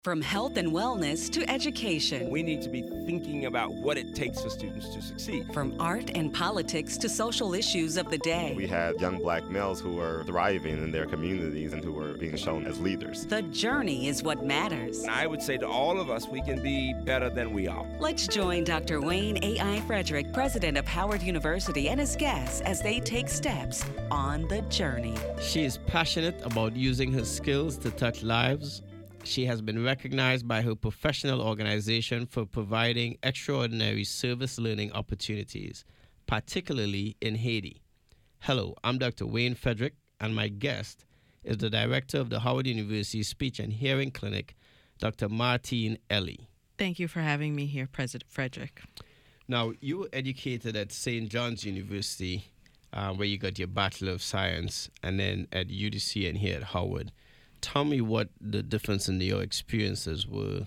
From health and wellness to education. We need to be thinking about what it takes for students to succeed. From art and politics to social issues of the day. We had young black males who were thriving in their communities and who were being shown as leaders. The journey is what matters. And I would say to all of us, we can be better than we are. Let's join Dr. Wayne A.I. Frederick, president of Howard University, and his guests as they take steps on the journey. She is passionate about using her skills to touch lives. She has been recognized by her professional organization for providing extraordinary service learning opportunities, particularly in Haiti. Hello, I'm Dr. Wayne Frederick, and my guest is the director of the Howard University Speech and Hearing Clinic, Dr. Martine Ellie. Thank you for having me here, President Frederick. Now, you were educated at St. John's University, where you got your Bachelor of Science, and then at UDC and here at Howard. Tell me what the difference in your experiences were,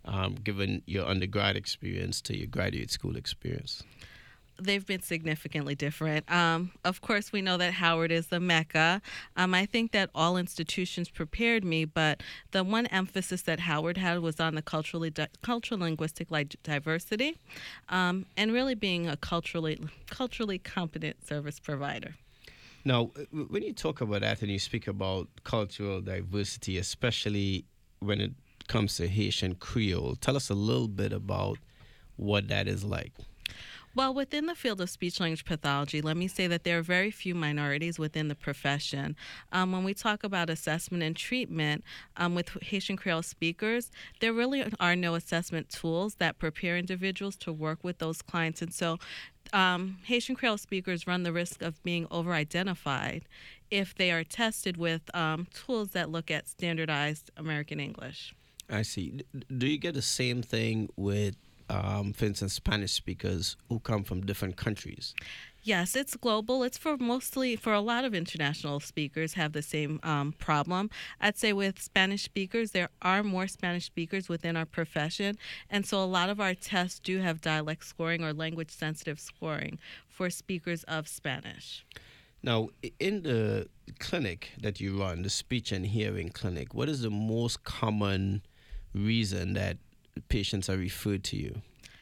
given your undergrad experience to your graduate school experience. They've been significantly different. Of course, we know that Howard is the Mecca. I think that all institutions prepared me, but the one emphasis that Howard had was on the cultural linguistic diversity, and really being a culturally competent service provider. Now, when you talk about that and you speak about cultural diversity, especially when it comes to Haitian Creole, tell us a little bit about what that is like. Well, within the field of speech-language pathology, let me say that there are very few minorities within the profession. When we talk about assessment and treatment with Haitian Creole speakers, there really are no assessment tools that prepare individuals to work with those clients. And so Haitian Creole speakers run the risk of being over-identified if they are tested with tools that look at standardized American English. I see. Do you get the same thing with, for instance, Spanish speakers who come from different countries? Yes, it's global. It's for a lot of international speakers have the same problem. I'd say with Spanish speakers, there are more Spanish speakers within our profession. And so a lot of our tests do have dialect scoring or language sensitive scoring for speakers of Spanish. Now, in the clinic that you run, the speech and hearing clinic, what is the most common reason that patients are referred to you?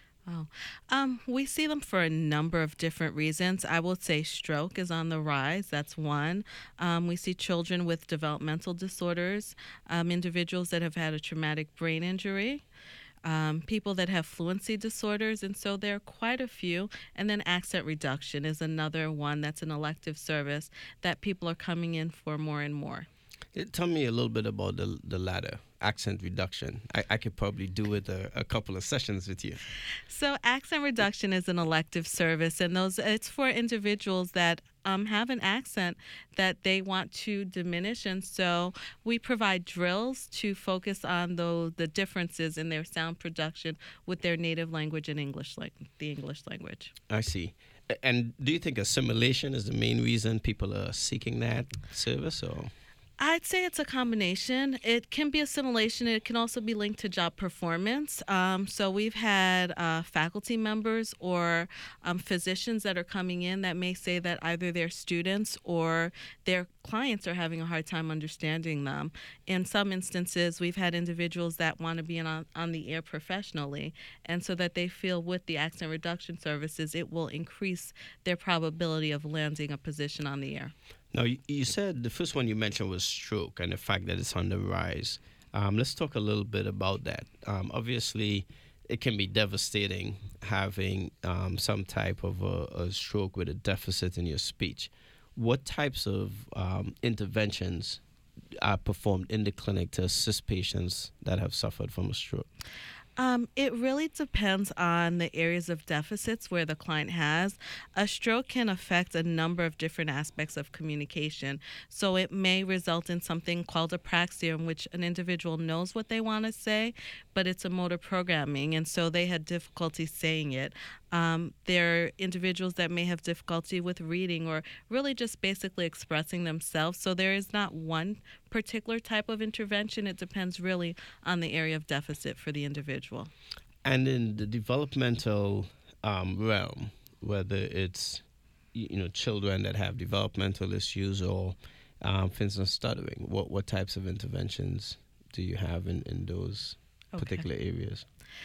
We see them for a number of different reasons. I will say stroke is on the rise. That's one. We see children with developmental disorders, individuals that have had a traumatic brain injury, people that have fluency disorders, and so there are quite a few. And then accent reduction is another one that's an elective service that people are coming in for more and more. Tell me a little bit about the latter, accent reduction. I could probably do it a couple of sessions with you. So accent reduction is an elective service, and it's for individuals that have an accent that they want to diminish. And so we provide drills to focus on the differences in their sound production with their native language and the English language. I see. And do you think assimilation is the main reason people are seeking that service, or? I'd say it's a combination. It can be assimilation. It can also be linked to job performance. So we've had faculty members or physicians that are coming in that may say that either their students or their clients are having a hard time understanding them. In some instances, we've had individuals that want to be on the air professionally, and so that they feel with the accent reduction services, it will increase their probability of landing a position on the air. Now, you said the first one you mentioned was stroke and the fact that it's on the rise. Let's talk a little bit about that. Obviously, it can be devastating having some type of a stroke with a deficit in your speech. What types of interventions are performed in the clinic to assist patients that have suffered from a stroke? It really depends on the areas of deficits where the client has. A stroke can affect a number of different aspects of communication. So it may result in something called apraxia, in which an individual knows what they want to say, but it's a motor programming, and so they had difficulty saying it. There are individuals that may have difficulty with reading or really just basically expressing themselves. So there is not one particular type of intervention. It depends really on the area of deficit for the individual. And in the developmental realm, whether it's children that have developmental issues or, for instance, stuttering, what types of interventions do you have in those particular areas?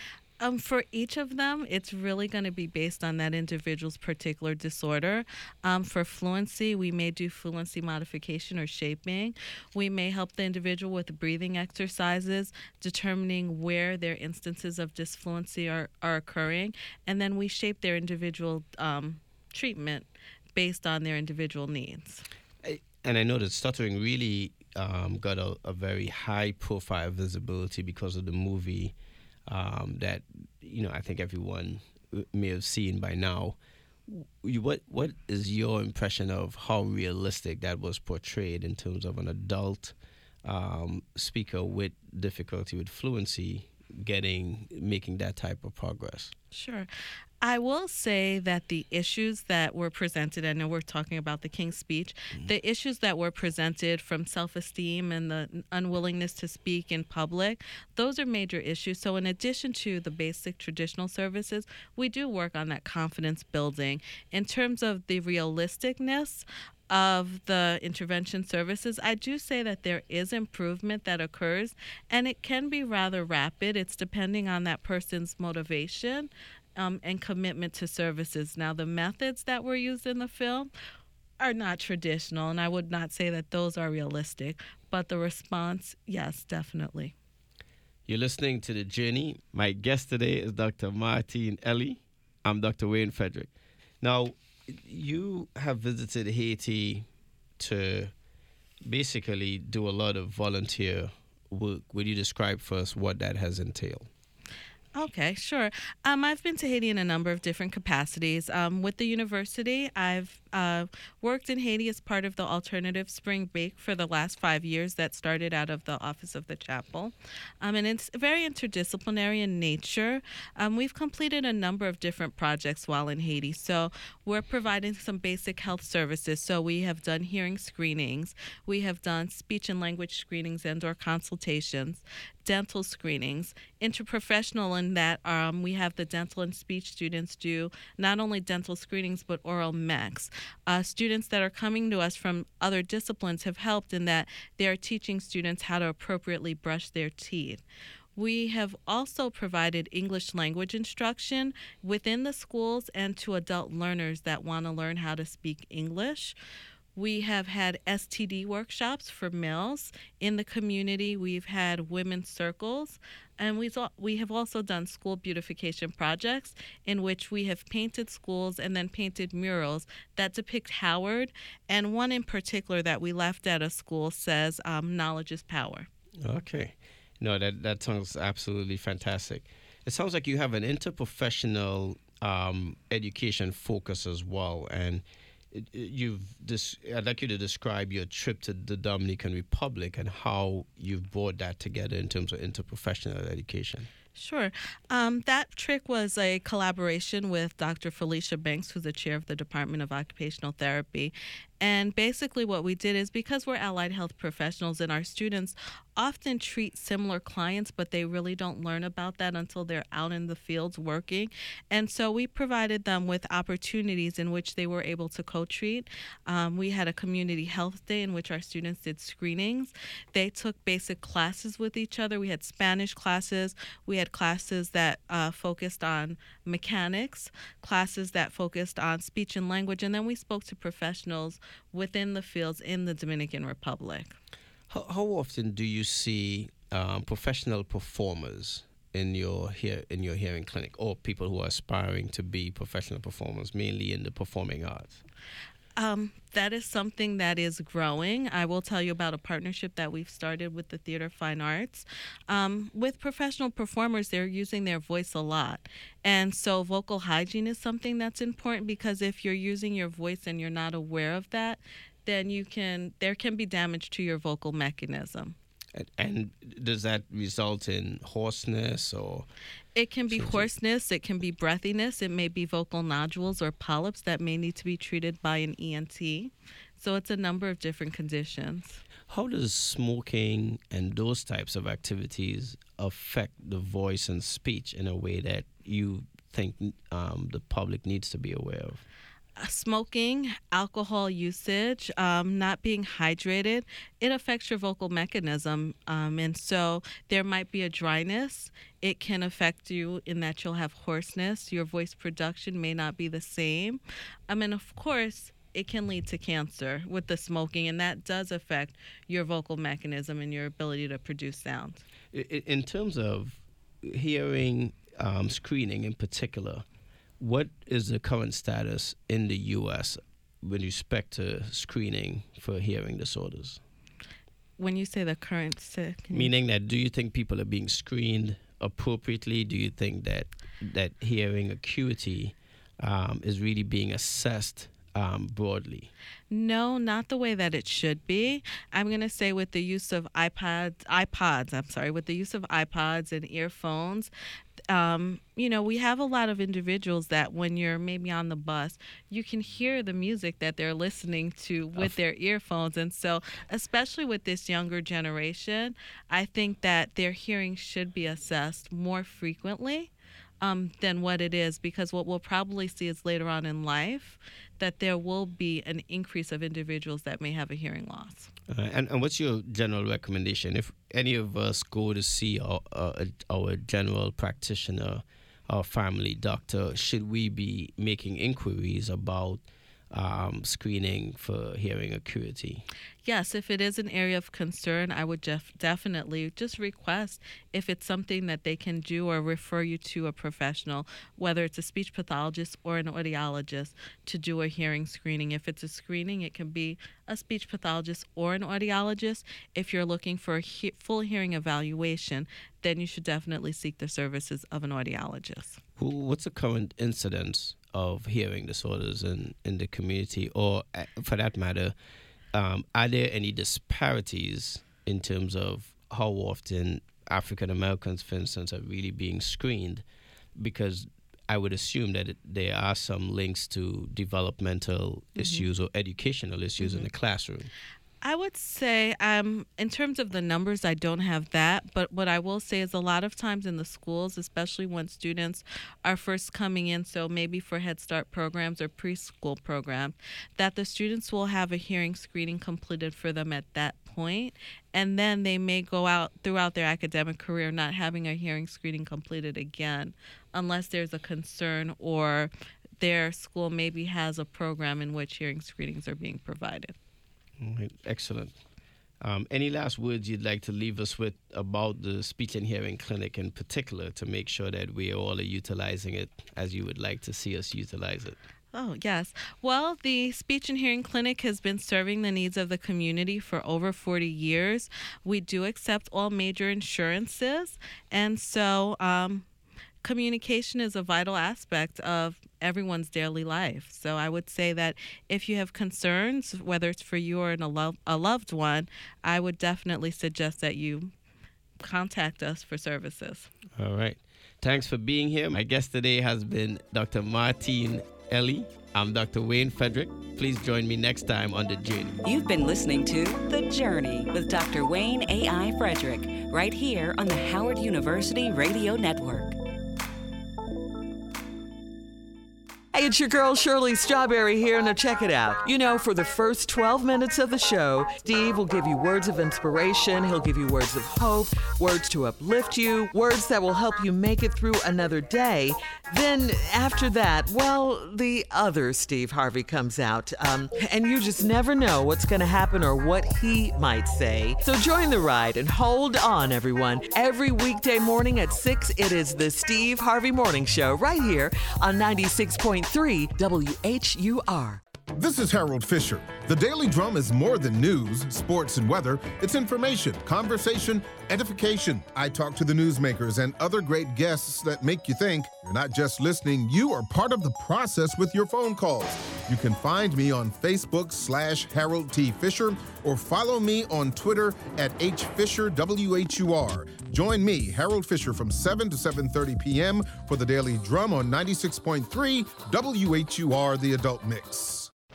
For each of them, it's really going to be based on that individual's particular disorder. For fluency, we may do fluency modification or shaping. We may help the individual with breathing exercises, determining where their instances of disfluency are occurring, and then we shape their individual treatment based on their individual needs. And I know that stuttering really got a very high profile visibility because of the movie that I think everyone may have seen by now. What is your impression of how realistic that was portrayed in terms of an adult speaker with difficulty with fluency making that type of progress? Sure. I will say that the issues that were presented, I know we're talking about the King's Speech, the issues that were presented from self-esteem and the unwillingness to speak in public, those are major issues. So in addition to the basic traditional services, we do work on that confidence building. In terms of the realisticness of the intervention services, I do say that there is improvement that occurs, and it can be rather rapid. It's depending on that person's motivation and commitment to services. Now, the methods that were used in the film are not traditional, and I would not say that those are realistic, but the response, yes, definitely. You're listening to The Journey. My guest today is Dr. Martine Ellie. I'm Dr. Wayne Frederick. Now, you have visited Haiti to basically do a lot of volunteer work. Would you describe for us what that has entailed? Okay, sure. I've been to Haiti in a number of different capacities. With the university, I've worked in Haiti as part of the Alternative Spring Break for the last 5 years that started out of the Office of the Chapel. And it's very interdisciplinary in nature. We've completed a number of different projects while in Haiti. So we're providing some basic health services. So we have done hearing screenings. We have done speech and language screenings and/or consultations, dental screenings, interprofessional in that we have the dental and speech students do not only dental screenings but oral mechs. Students that are coming to us from other disciplines have helped in that they are teaching students how to appropriately brush their teeth. We have also provided English language instruction within the schools and to adult learners that want to learn how to speak English. We have had STD workshops for males in the community. We've had women's circles, and we have also done school beautification projects in which we have painted schools and then painted murals that depict Howard, and one in particular that we left at a school says, knowledge is power. Okay. No, that sounds absolutely fantastic. It sounds like you have an interprofessional education focus as well, and I'd like you to describe your trip to the Dominican Republic and how you've brought that together in terms of interprofessional education. Sure. That trip was a collaboration with Dr. Felicia Banks, who's the chair of the Department of Occupational Therapy. And basically what we did is, because we're allied health professionals and our students often treat similar clients, but they really don't learn about that until they're out in the fields working. And so we provided them with opportunities in which they were able to co-treat. We had a community health day in which our students did screenings. They took basic classes with each other. We had Spanish classes. We had classes that focused on mechanics, classes that focused on speech and language, and then we spoke to professionals within the fields in the Dominican Republic. How often do you see professional performers in your hearing clinic, or people who are aspiring to be professional performers, mainly in the performing arts? That is something that is growing. I will tell you about a partnership that we've started with the Theater of Fine Arts. With professional performers, they're using their voice a lot. And so vocal hygiene is something that's important, because if you're using your voice and you're not aware of that, then there can be damage to your vocal mechanism. And does that result in hoarseness or? It can be hoarseness, it can be breathiness, it may be vocal nodules or polyps that may need to be treated by an ENT. So it's a number of different conditions. How does smoking and those types of activities affect the voice and speech in a way that you think the public needs to be aware of? Smoking, alcohol usage, not being hydrated, it affects your vocal mechanism. And so there might be a dryness. It can affect you in that you'll have hoarseness. Your voice production may not be the same. And of course, it can lead to cancer with the smoking, and that does affect your vocal mechanism and your ability to produce sound. In terms of hearing screening in particular, what is the current status in the U.S. with respect to screening for hearing disorders? When you say the current meaning that, do you think people are being screened appropriately? Do you think that hearing acuity is really being assessed broadly? No, not the way that it should be. I'm going to say with the use of with the use of iPods and earphones, we have a lot of individuals that when you're maybe on the bus, you can hear the music that they're listening to with their earphones. And so, especially with this younger generation, I think that their hearing should be assessed more frequently than what it is, because what we'll probably see is later on in life that there will be an increase of individuals that may have a hearing loss. And what's your general recommendation? If any of us go to see our general practitioner, our family doctor, should we be making inquiries about screening for hearing acuity? Yes, if it is an area of concern, I would definitely just request if it's something that they can do or refer you to a professional, whether it's a speech pathologist or an audiologist, to do a hearing screening. If it's a screening, it can be a speech pathologist or an audiologist. If you're looking for a full hearing evaluation, then you should definitely seek the services of an audiologist. What's the current incidence of hearing disorders in the community, or for that matter, are there any disparities in terms of how often African Americans, for instance, are really being screened? Because I would assume that there are some links to developmental issues or educational issues in the classroom. I would say, in terms of the numbers, I don't have that. But what I will say is a lot of times in the schools, especially when students are first coming in, so maybe for Head Start programs or preschool programs, that the students will have a hearing screening completed for them at that point, and then they may go out throughout their academic career not having a hearing screening completed again, unless there's a concern or their school maybe has a program in which hearing screenings are being provided. All right, excellent. Any last words you'd like to leave us with about the Speech and Hearing Clinic in particular, to make sure that we all are utilizing it as you would like to see us utilize it? Oh, yes. Well, the Speech and Hearing Clinic has been serving the needs of the community for over 40 years. We do accept all major insurances, and so communication is a vital aspect of everyone's daily life. So I would say that if you have concerns, whether it's for you or a loved one, I would definitely suggest that you contact us for services. All right. Thanks for being here. My guest today has been Dr. Martine Ellie. I'm Dr. Wayne Frederick. Please join me next time on The Journey. You've been listening to The Journey with Dr. Wayne A.I. Frederick, right here on the Howard University Radio Network. Hey, it's your girl Shirley Strawberry here, and check it out. You know, for the first 12 minutes of the show, Steve will give you words of inspiration. He'll give you words of hope, words to uplift you, words that will help you make it through another day. Then after that, well, the other Steve Harvey comes out, and you just never know what's going to happen or what he might say. So join the ride and hold on, everyone. Every weekday morning at 6, it is the Steve Harvey Morning Show right here on 96.3 WHUR. This is Harold Fisher. The Daily Drum is more than news, sports, and weather. It's information, conversation, edification. I talk to the newsmakers and other great guests that make you think. You're not just listening, you are part of the process with your phone calls. You can find me on Facebook /Harold T. Fisher or follow me on Twitter at HFisherWHUR. Join me, Harold Fisher, from 7 to 7:30 p.m. for the Daily Drum on 96.3 WHUR, the Adult Mix.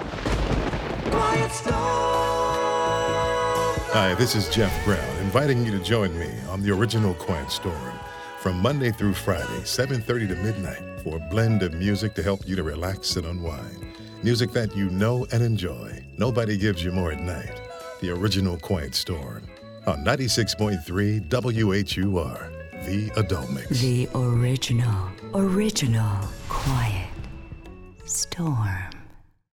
Hi, this is Jeff Brown, inviting you to join me on the original Quiet Storm from Monday through Friday, 7:30 to midnight, for a blend of music to help you to relax and unwind. Music that you know and enjoy. Nobody gives you more at night. The Original Quiet Storm on 96.3 WHUR, the Adult Mix. The original Quiet Storm.